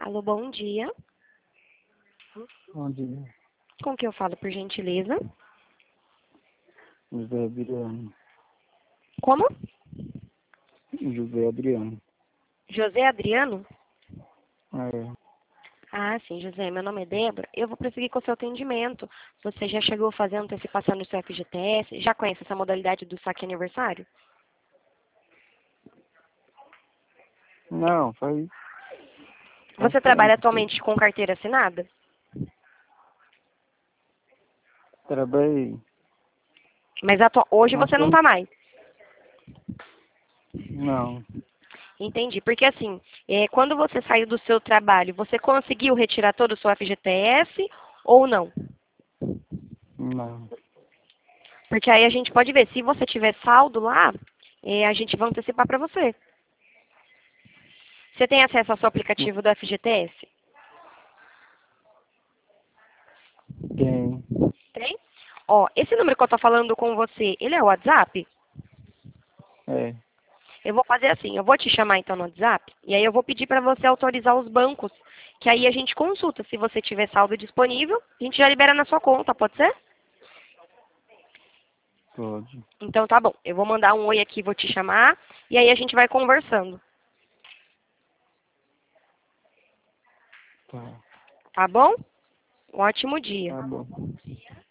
Alô, bom dia. Bom dia, Com que eu falo, por gentileza? José Adriano. Como? José Adriano. José Adriano? É, Ah, sim, José. Meu nome é Débora. Eu vou prosseguir com o seu atendimento. Você já chegou a fazer antecipação no seu FGTS? Já conhece essa modalidade do saque aniversário? não, faz Você trabalha tempo. atualmente com carteira assinada? Trabalhei Mas hoje um você não tempo. está mais. Não, Entendi. Porque assim, quando você saiu do seu trabalho, você conseguiu retirar todo o seu FGTS ou não? não. Porque aí a gente pode ver, se você tiver saldo lá, a gente vai antecipar para você. Você tem acesso ao seu aplicativo do FGTS? Tem. Tem? Ó, esse número que eu tô falando com você, ele é o WhatsApp? É, Eu vou fazer assim, eu vou te chamar então no WhatsApp, e aí eu vou pedir para você autorizar os bancos, que aí a gente consulta. Se você tiver saldo disponível, a gente já libera na sua conta, pode ser? pode. Então tá bom, eu vou mandar um oi aqui, vou te chamar, e aí a gente vai conversando, Tá, tá bom? Um ótimo dia. tá bom.